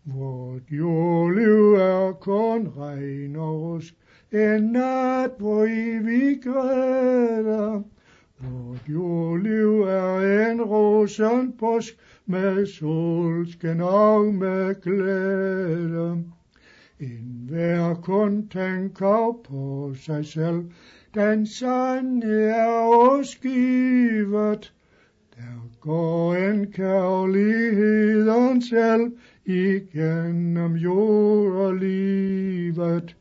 Vort jordliv er kun regn og rusk, en nat hvor vi græder. Vort jordliv er en rosen påsk, med solskin og med glæde. En hver kun tænker på sig selv, den sande er skivet. Der går en kærligheden selv igennem jord og livet.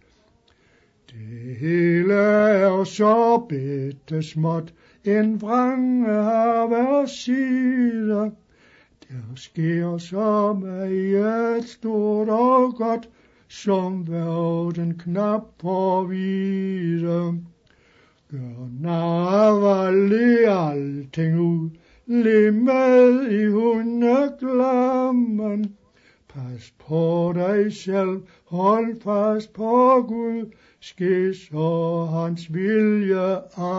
Det hele er så bitte småt, en vrange har hver side. Der sker så meget stort og godt, som verden knap på vide. Gør nar alting ud, le med i hundeglammen. Pas på dig selv, hold fast på Gud, ske så hans vilje.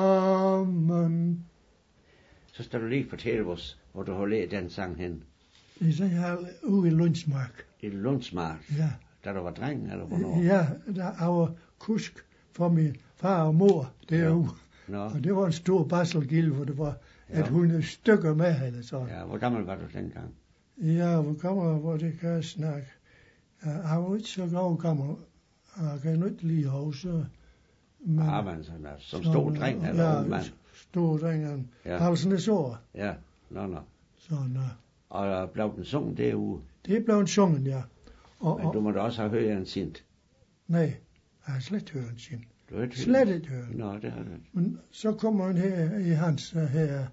Amen. Så skal du lige fortælle os, hvor du har lært den sang hen. Det er her ude i Lundsmark. I Lundsmark? Ja. Da du var dreng, eller hvornår? Ja, der var kusk for min far og mor derude. Ja. No. Og det var en stor basselgild, hvor det var 100 stykker med, eller sådan. Ja, hvor gammel var du dengang? Ja, hvor gammel var det, kan jeg snakke. Jeg var ikke så gammel. Jeg kan ikke lige huske. Men sådan, som stor dreng, eller ung mand? Stor dreng. Ja. Halsen er sår. Ja, no. Sådan, Og blev den sunget derude? Det blev en sunget, ja. Men du må da også have hørt en sint? Nej, jeg har slet hørt en sint. Du har ikke hørt? Slet ikke hørt. Nå, det har du. Men så kommer han her i hans her,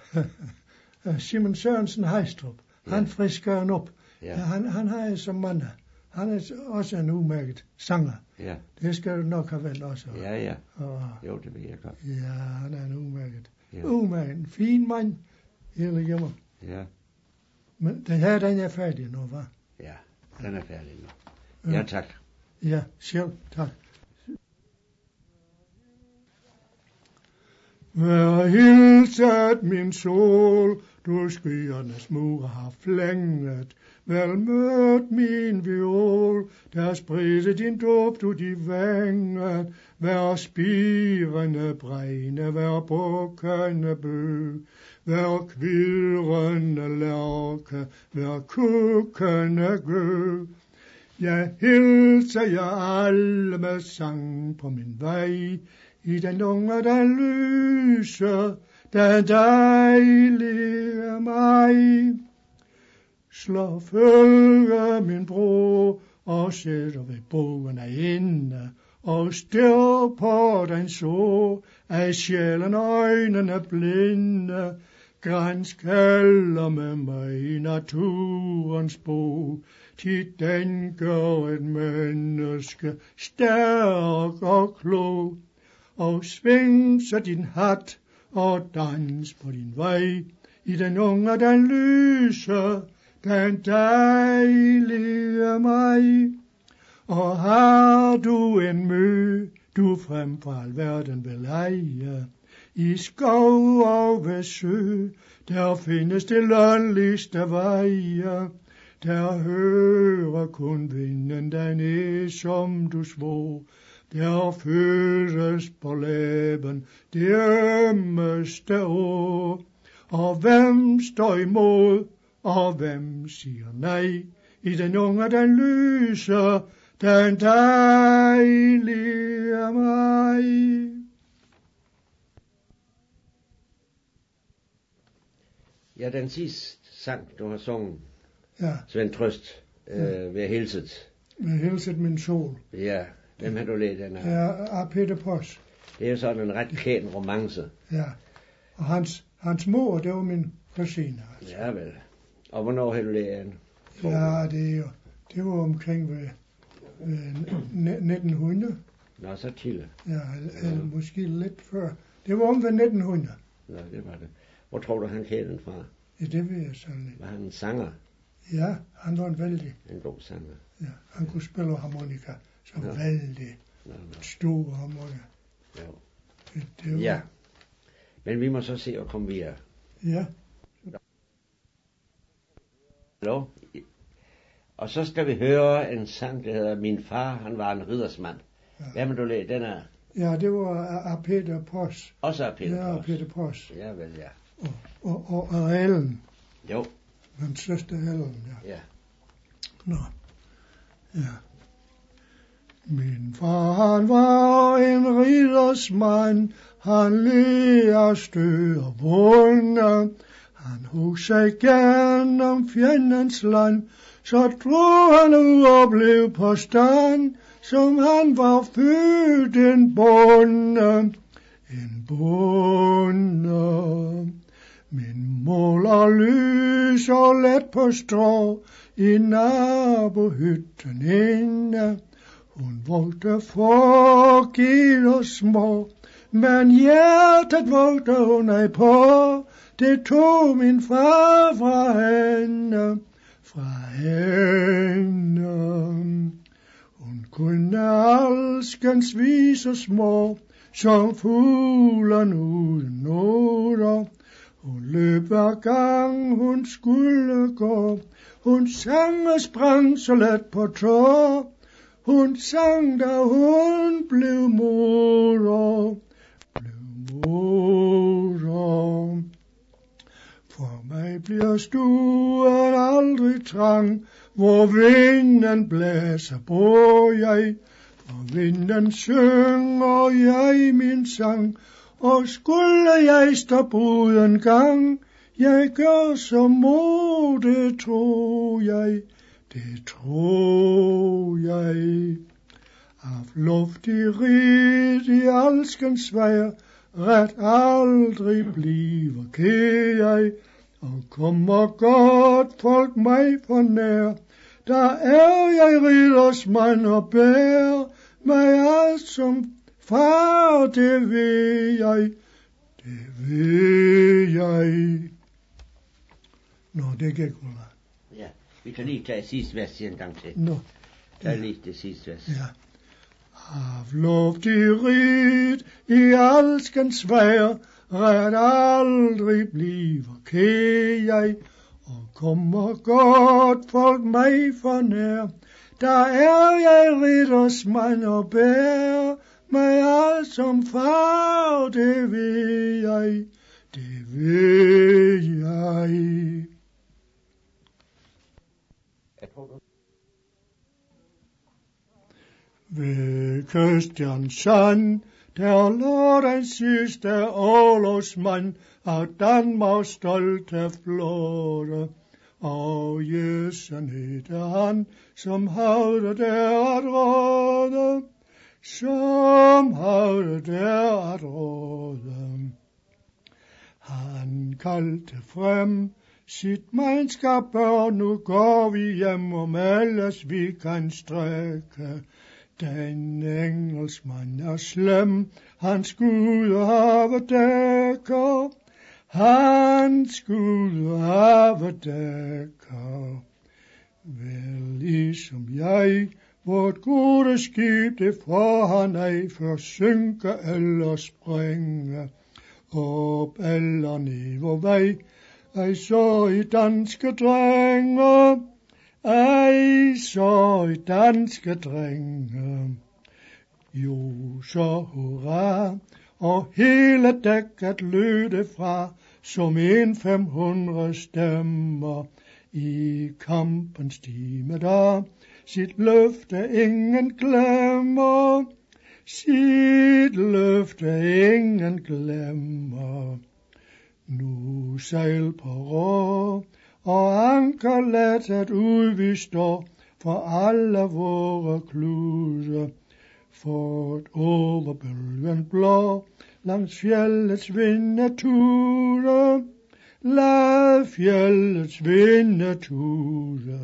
Simon Sørensen Heistrup. Ja. Han frisker han op. Ja. Han har som mand. Han er også en udmærket sanger. Ja. Det skal du nok have vendt også. Ja. Jo, det ved jeg godt. Ja, han er en udmærket. Ja. Udmærket. En fin mand. Hele hjemme. Ja. Men den her, den er færdig nu, hva'? Ja, den er færdig nu. Ja, tak. Ja, selv tak. Vær hilset, min sol, du skyernes mur har flænget. Vel mødt min viol, der spredte din duft ud i vanget. Vær spirende brænde, vær bukkende bøg. Vær kvidrende lærke, vær kukkende gø. Jeg hilser jer alle med sang på min vej. I den unge, der lyser, den dejlige mig. Slå følge min bror, og sætter ved bogen af inde, og stir på den så, at sjælen øjnene blinde. Gransk heller med mig i naturens bog, til den gør et menneske stærk og klog. Og sving så din hat, og dans på din vej, i den unge, der lyser, den dejlige mig. Og har du en mø, du frem for alverden vil eje, i skov og ved sø, der findes det lønligste veje. Der hører kun vinden den er, som du svor. Der føles på læben det ømmeste ord. Og hvem står imod, og hvem siger nej? I den unge, den lyser, den dejlige mig. Ja, den sidste sang, du har sunget, ja. Svend Trøst, ved hilset. Ved hilset min sol. Ja, hvem har du læst den her? Ja, af Peter Post. Det er jo sådan en ret pæn romance. Ja, og hans mor, det var min kusine. Altså. Ja vel. Og hvornår har du læst den? Ja, det var omkring ved 1900. Nå, så tidligt. Ja, eller måske lidt før. Det var om ved 1900. Nå, det var det. Hvor tror du, han kendte den fra? Ja, det ved jeg sådan lidt. Var han en sanger? Ja, han var en god sanger. Ja, han kunne spille harmonika, så vældig stor harmonika. Ja. Det var... Ja, men vi må så se at komme videre. Ja. Hallo? Og så skal vi høre en sang, der hedder Min far, han var en riddersmand. Ja. Hvad må du læse? Den er Ja, det var af Peter Poss. også af Peter Ja, Poss. Peter Poss. Ja, vel, ja. Og Ellen. Jo, Min søster Ellen, ja. ja. Nå. Ja. Min far, han var en riddersmand. Han led af støv og vunde. Han hug sig gennem fjendens land. Så drog han ud og blev på stand, som han var født en bonde. En bonde. Min måler lys og let på strå i nabohytten inde. Hun vogte for gilder små, men hjertet vogte hun ej på. Det tog min far fra hende, Hun kunne alskens vise små, som fuglen uden noter. Hun løb hver gang hun skulle gå. Hun sang og sprang så let på tå. Hun sang, da hun blev moder. For mig bliver stuen aldrig trang, hvor vinden blæser, bor jeg. For vinden synger jeg min sang, og skulle jeg stå bruden gang, jeg gør som mod, det tror jeg. Af luftig rid i alskens vejr, ret aldrig bliver ked jeg. Og kommer godt folk mig for nær, der er jeg riddersmand og bærer mig alt som far, det ved jeg. Nå, det gik vel. Ja, vi kan lige tage sidste vers en gang til. Nå. Tag lige det sidste vers. Ja. Af luftig rid i alskens vejr, ret aldrig bliver ked jeg. Og kommer godt folk mig for nær, der er jeg riddersmand og bærer mig alt som far, det ved jeg. Ved Kristiansand, der lå den sidste orlogsmand af Danmarks stolte flåde. Og Jessen hed han, som havde der at råde. Han kaldte frem sit mandskab, og nu går vi hjem, om ellers vi kan strække. Den engelskmand er slem, han skulle have dækker. Vel ligesom jeg, vort gode skib, det får han ej forsynke eller springe. Op eller ned vor vej, ej så i danske drenge. Jo, så hurra, og hele dækket lød det fra, som 500 stemmer. I kampens time der, sit løfte ingen glemmer. Nu sejl på rå, og anker lettet ud vi står, for alle vore klude. For over bølgen blå, langs fjellets vindeture, lad fjellets vindeture.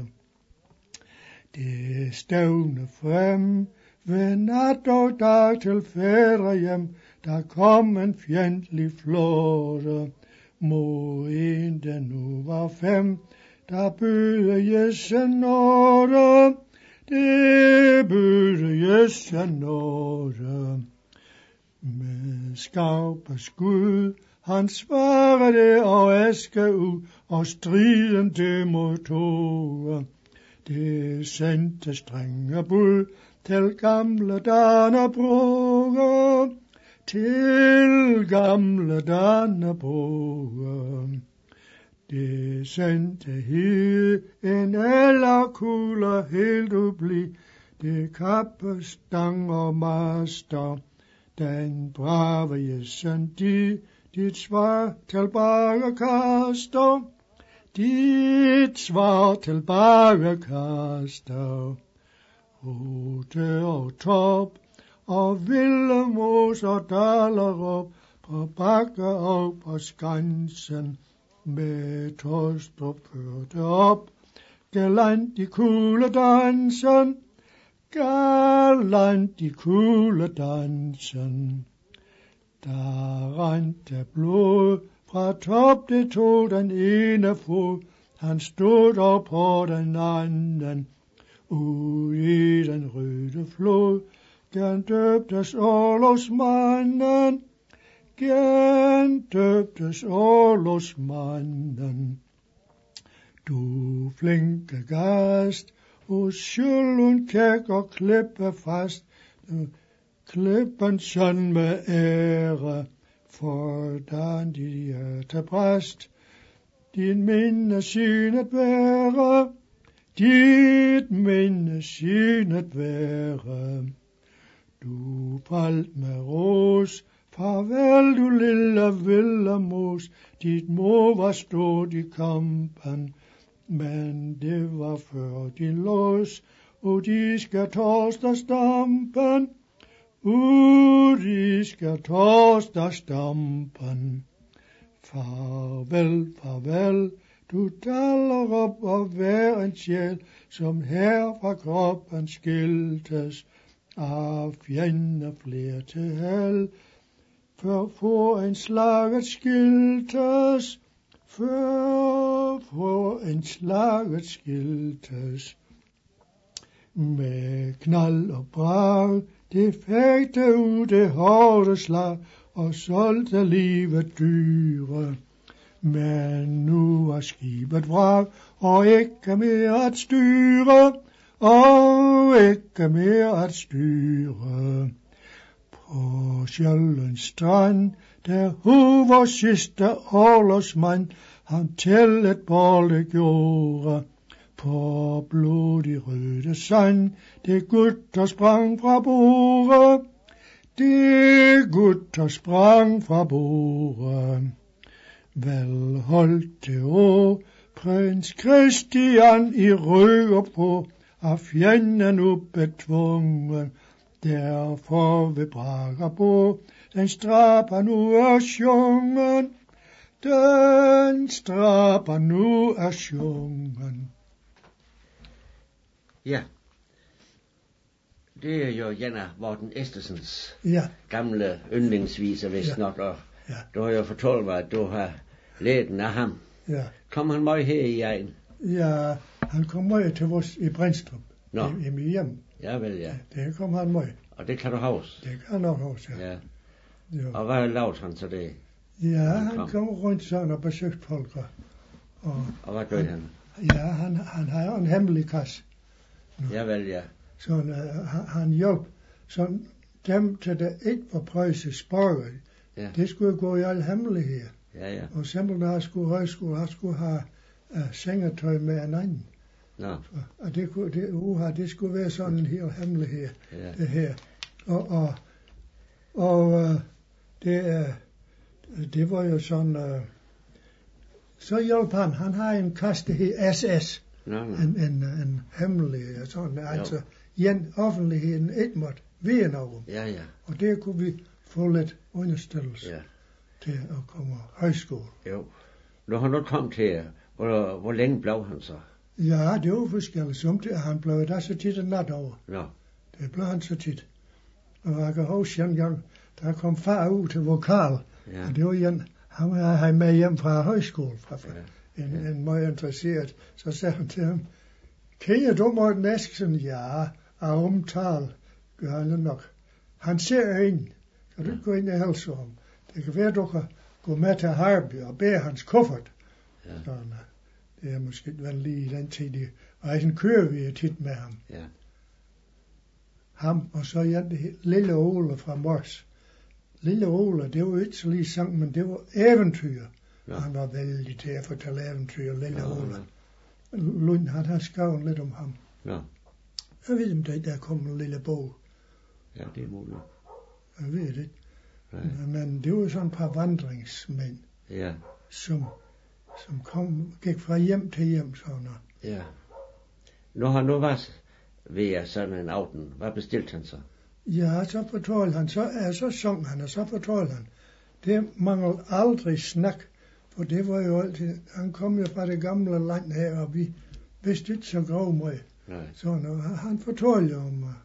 Det stævne frem, ved nat og dag til fædre hjem, der kom en fjendtlig flåde. Mod en, den nu var 5, der bød Jessen nåde. Det bød Jessen nåde. Med skarpe skud, han svarede og æske ud, og striden det mod toge. Det sendte strenge bud til gamle Dannebrog, til gamle Dannebrog. Det sendte hid en ellerkugle helt ubli, det kappestang og master, den brave jessen dit svar tilbage kaster, dit svar tilbage kaster. Rute og top og vilde mos og daler op på bakke og på skansen, med Torstrup førte op, galant i kugledansen, galant i kugledansen. Der rendte blod fra top, det tog den ene fod, han stod op på den anden, ud i den røde flod, gendøbtes orlogsmanden, gendøbtes orlogsmanden. Du flinke gast, hos Sjølund kæk og klippe fast, klippen søn med ære, fordan dit hjertebræst, din minde synet være, dit minde synet være. Du faldt med ros, farvel du lille vilde mos, dit mor var stået i kampen, men det var før din lås, og de skal torsdag stampen, de skal torsdag stampen. Farvel, farvel, du daler op og vær en sjæl, som her fra kroppen skiltes, af fjender flere til held, for en slaget skiltes, for en slaget skiltes. Med knald og brag, det fægte ud det hårde slag, og solgte livet dyre. Men nu er skibet vrag, og ikke mere at styre, og ikke mere at styre. På Sjællands strand, der hover sidste orlogsmand, han til et bolle gjorde. På blodig røde sand, det gutter sprang fra bordet, det gutter sprang fra bordet. Vel holdt det år, prins Christian i røger på, af fjenden ubetvungen, derfor ved Bragabo, den strapper nu er sjungen, den strapper nu er sjungen. Ja, det er jo en af Morten Estesens gamle yndlingsviser, vist nok, og du har jo fortalt mig, at du har lært den af ham. Ja. Kom han meget her i egen? Ja, han kom meget til vores i Brindstrup, i mit hjem. Ja, vel, ja. Det kom han meget. Og det kan du huske? Det kan jeg nok huske, ja. Og hvad lavede han så det? Ja, han kom rundt sådan og besøgte folk. Og hvad gør han? Ja, han har jo en hemmelig kasse. Ja, vel, ja. Så han hjalp sådan dem til det ikke var prøjse spørger. Ja. Det skulle gå i al hemmelighed. Ja, ja. Og simpelthen når han skulle højskole, han skulle have sengetøj med en anden. Nå. Og det skulle være sådan en hel hemmelighed, det her. Og det var jo sådan, så hjalp han har en kaste her SS, en hemmelig, sådan, altså, en offentligheden ikke måtte vide noget. Ja, ja. Og det kunne vi få lidt understillelse til at komme højskole. Jo. Når han nu kom til, hvor længe blev han så? Ja, det var forskelligt. Samtidig han blev der så tit en nat over. Ja. Det blev han så tit. Og jeg kan huske en gang, der kom far ud til vokal. Ja. Og det var en, han var med hjem fra højskole. En meget interesseret. Så sagde han til ham, kender du Morten Eskesen? Ja, af omtale gør han nok. Han ser ind. Kan du gå ind og hilse ham? Det kan være, du kan gå med til Harby og bære hans kuffert. Ja. Sådan, det er måske vel lige i den tid, de Og sådan kører vi tit med ham. Ja. Ham, og så lille Ole fra Mors. Lille Ole, det var jo ikke så lige sang, men det var eventyr. Ja. Han var vældig til at fortælle eventyr, lille Ole. Lund, han har skrevet lidt om ham. Ja. Jeg ved om der kom en lille bog. Ja, det er muligt. Jeg ved det. Men det var jo sådan et par vandringsmænd. Ja. Som gik fra hjem til hjem, sådan. Ja. Når han nu var ved sådan en aften, hvad bestilte han så? Ja, så fortalte han, så sang han, og så fortalte han. Det manglede aldrig snak, for det var jo altid, han kom jo fra det gamle land her, og vi vidste ikke så grov meget. Sådan, og han fortalte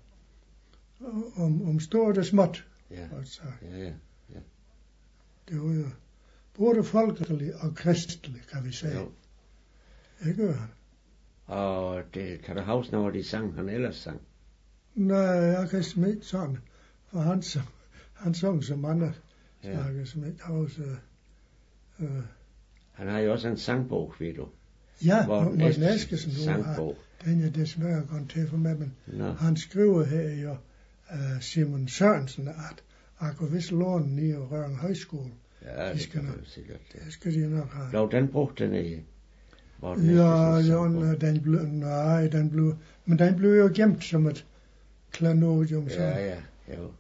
om stort og småt. Ja. Ja. Det var jo både folkeligt og kristeligt, kan vi sige. Jo. Det gør han. Og det, kan du huske, når de sang, han ellers sang? Nej, jeg kan simpelthen ikke sådan, for han sang så mange, så jeg kan simpelthen ikke huske. Han har jo også en sangbog, ved du. Ja, Morten Eskesen, sangbog. Den er desværre gået til for mig, men han skriver her jo, Simon Sørensen, at jeg kunne vist låne den i Røren Højskole. Ja, det kan du sikkert. Det skal de nok have. Blev den brugt den i? Ja, den blev jo gemt som et klanodium. Ja, jo.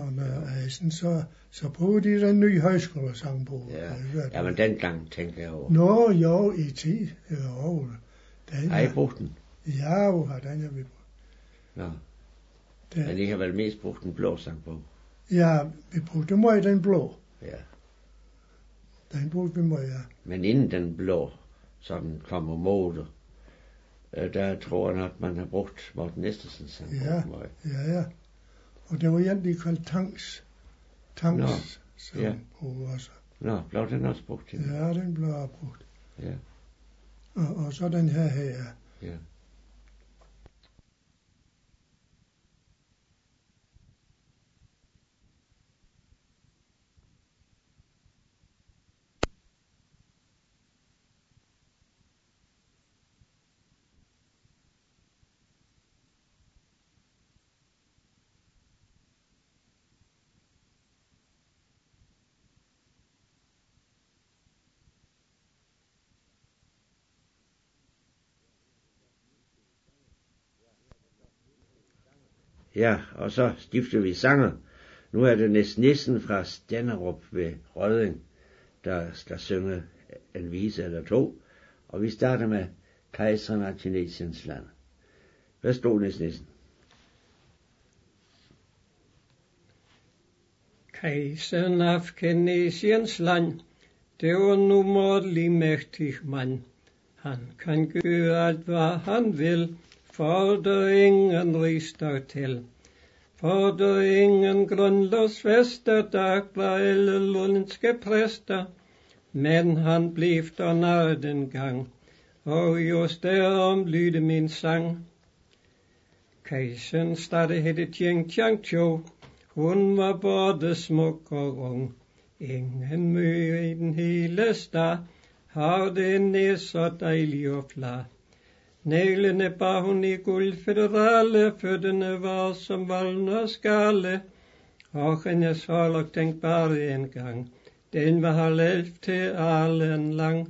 Så brugte de den nye højskolesangbog. Ja, men dengang tænkte jeg over. Nå, jo, i tid. Jo. Har I brugt den? Ja, den har vi brugt. Nå. Men I har vel mest brugt den blå sangbog? Ja, vi brugte meget den blå. Ja. Den brugte vi meget, ja. Men inden den blå, så den kom og mode, der tror jeg nok, man har brugt Morten Estesens sangbog meget. Ja. Og det var egentlig kaldt Tangs sangbog også. Nå, blev den også brugt? Ja, den blev også brugt. Ja. Og så den her. Ja. Ja, og så skifter vi sanger. Nu er det Næs Nissen fra Stenderup ved Rødding, der skal synge en vise eller to. Og vi starter med Kejseren af Kinesiens land. Værsgo, Næs Nissen. Kejseren af Kinesiens land, det var en umådelig mægtig mand. Han kan gøre alt, hvad han vil, for der ingen rigsdag til. For der ingen grundlovsfæster, der blev alle lundske præster. Men han blev der nær den gang, og just derom lyde min sang. Kejseren stadig hed Tjeng Tjang Tjo, hun var både smuk og ung. Ingen mø i den hele stad, har det næs så dejlig og flad. Neglene bar hun i guld føderale, fødderne var som valner skale, og hendes hårlok tænkt bare en gang, den var halv til allen lang.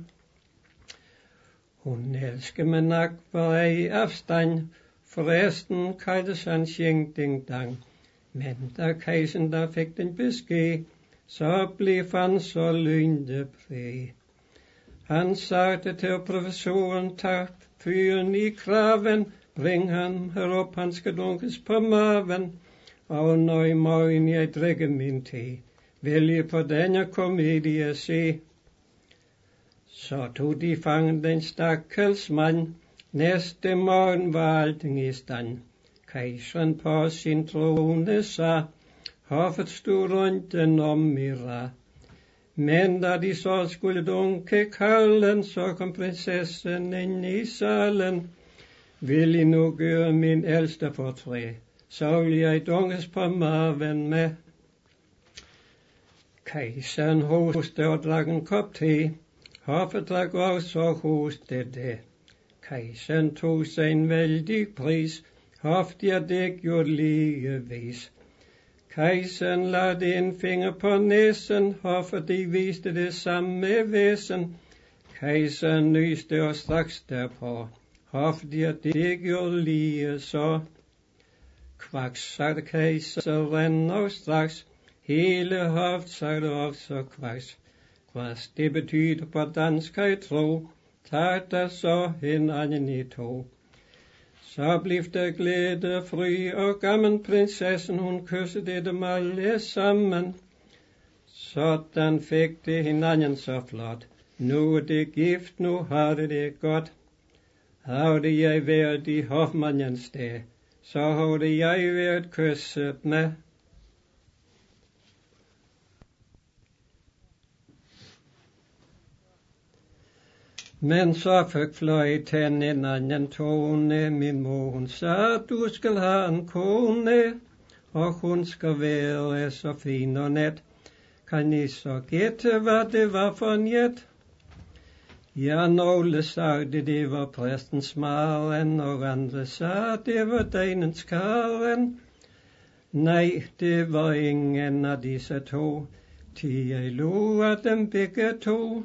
Hun elsker med nak for ej afstand, forresten kaldtes han Tjeng Ding Dang. Men da kejseren der fik den besked, så blev han så lynde præg. Han sagde til professoren, tak fyren i kraven, bring han herop, han skal dunkes på maven. Og når i morgen jeg drikker min te, vil jeg på denne komedie se. Så tog de fangen den stakkels mand, næste morgen var alting i stand. Kejseren på sin trone sa, hoffet stod rundt om i rad. Men da de så skulle dunke kalden, så kom prinsessen ind i salen. Vil I nu gøre min ældste fortræd, så vil jeg dunkes på maven med. Kejseren hoste og drak en kop te, hoffet drak også og hoste det. Kejseren tog sig en vældig pris, hofter det gjorde ligevis. Kejseren lagde en finger på næsen, for de viste det samme væsen. Kejseren nyste og straks derpå, hofter det gjorde lige så. Kvaks, sagde kejseren, og straks hele hoft sagde også kvaks. Kvaks, det betyder på dansk, jeg tro, tag der så hinanden i to. Så blev der glæde, fry og gammen prinsessen, hun kyssede dem alle sammen. Sådan fik det hinanden så flot. Nu er det gift, nu har det godt. Havde jeg været i hofmandens sted, så havde jeg været kysset med. Men så fik fløjten en anden tone, min mor hun sagde, du skal have en kone, og hun skal være så fin og net. Kan I så gætte, hvad det var for en jet? Ja, nogle sagde, det var præstens maren, og andre sagde, det var dejnens karen. Nej, det var ingen af disse to, til jeg lå af dem begge to.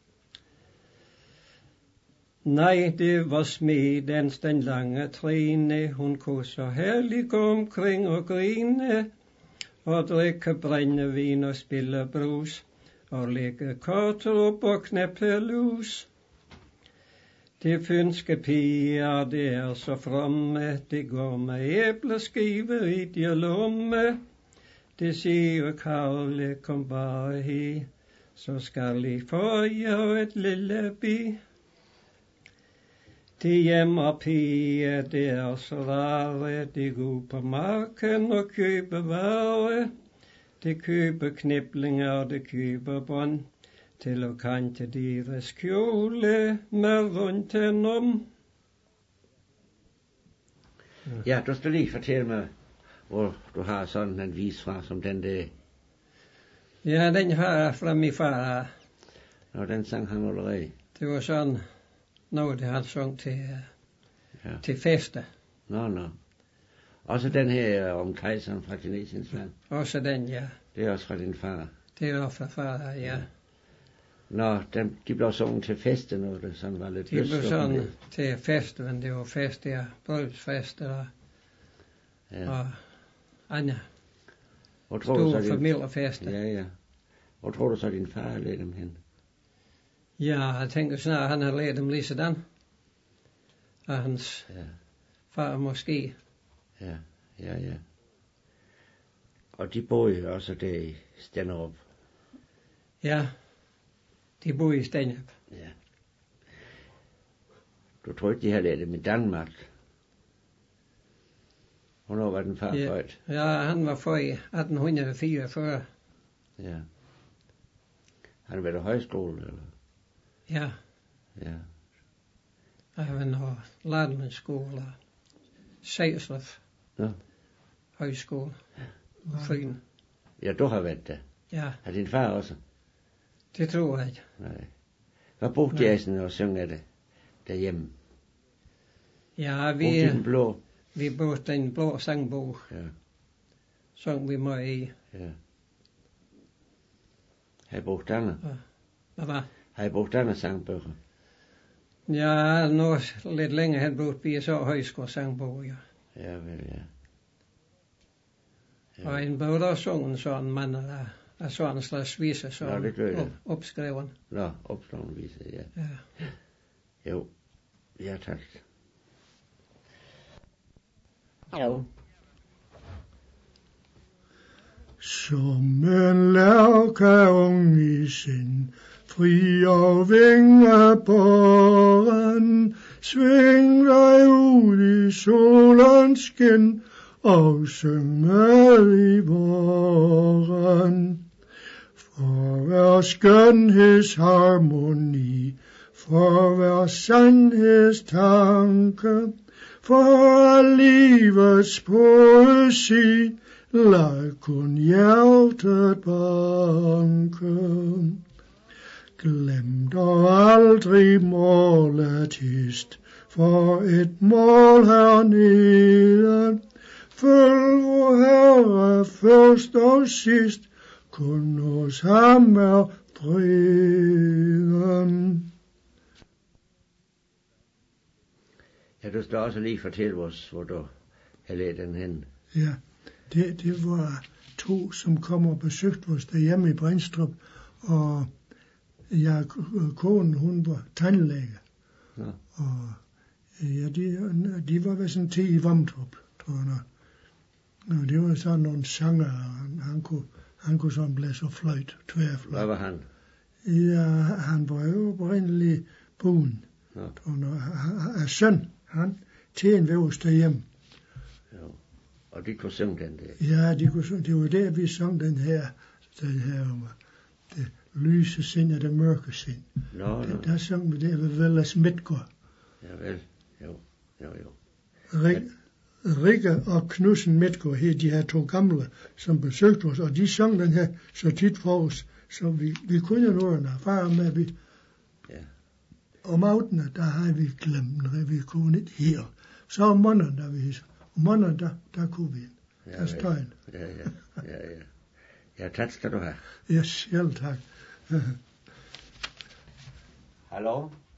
Nej, det var smedens den lange Trine, hun kunne så herligt gå omkring og grine, og drikke brændevin og spille brus, og lægge korter op og knæppe lus. De fynske piger, det er så fromme, det går med æbleskiver i de lomme. Det siger Karle, kom bare her, så skal I få jer et lille bi. De hjemme piger, det er så rare, de går på marken og køber varer. De køber kniplinger, de køber bånd, til at kante deres kjole med rundt om. Ja, du skal lige fortælle mig, hvor du har sådan en vis fra, som den der. Ja, den har jeg fra min far. Nå, den sang han allerede. Det var sådan noget, det han sang til fester. Nå. Også den her om kejseren fra Kinesiens land. Også den, ja. Det er også fra din far. Det er også fra far, ja. Nå, de blev sunget til fester, når det sådan var lidt lyst. De blev sunget til fester, men det var fest, ja. Bryllusfester og andre store familiefester. Ja. Hvor tror du så, din far har lært dem hen? Ja, jeg tænker snart, han har lært dem lige sådan. Og hans far måske. Ja. Og de boede også der i Stenderup. Ja, de boede i Stenderup. Ja. Du tror ikke, de har lært dem i Danmark? Hvornår var den far født? Ja, han var født i 1844. Ja. Han har været i højskole, eller? Ja. Jeg har været på Landmandsskole, Sejerslev højskole, Fyn. Ja, du har været der. Ja. Har din far også? Det tror jeg ikke. Nej. Hvad brugte jeg sådan og synge af det derhjemme? Ja, vi brugte den blå sangbog. Ja. Sang vi meget i. Ja. Har I brugt andre? Hvad? Har I brugt andre sangbøger? Ja, nu lidt længere hen brugte vi så højskolesangbog, ja. Ja, vel, ja. Og en bog der sunget sådan, man er sådan en slags viser, sådan opskreven. Nå, opskreven viser, ja. Jo, ja tak. Jo. Som en lærke ung i sind, fri og vingebåren, sving dig ud i solens skin, og syng med i våren. For hver skønhedsharmoni, for hver sandhedstanke, for livets poesi, lad kun hjertet banke. Glem dog aldrig målet hist, for et mål hernede. Følg vor Herre først og sidst, kun hos ham er freden. Ja, du skal også lige fortælle os, hvor du har lært den hen. Ja, det var 2, som kom og besøgte os derhjemme i Brændstrup, og konen, hun var tandlæge. Ja. Og ja, de var ved sådan 10 i Vamdrup, tror jeg nok. Og det var sådan nogle sanger, han kunne sådan blæse og fløjt, tværfløjt. Hvad var han? Ja, han var jo oprindelig buen. Ja. Og søn, han tjente ved os derhjemme. Jo. Og de kunne synge den der. Ja, det var der, vi sang den her om det lyse sind og det mørke sind. Nå. Der sang vi det ved Vellers Midtgaard. Ja vel, jo. Rikke og Knudsen Midtgaard, de her 2 gamle, som besøgte os, og de sang den her så tit for os, så vi kunne noget erfare med, vi om aftenen, der havde vi glemt, at vi kunne ikke her. Så om morgenen, der kunne vi. Der støjen. Ja, tak skal du have. Ja, selv tak. Hallo?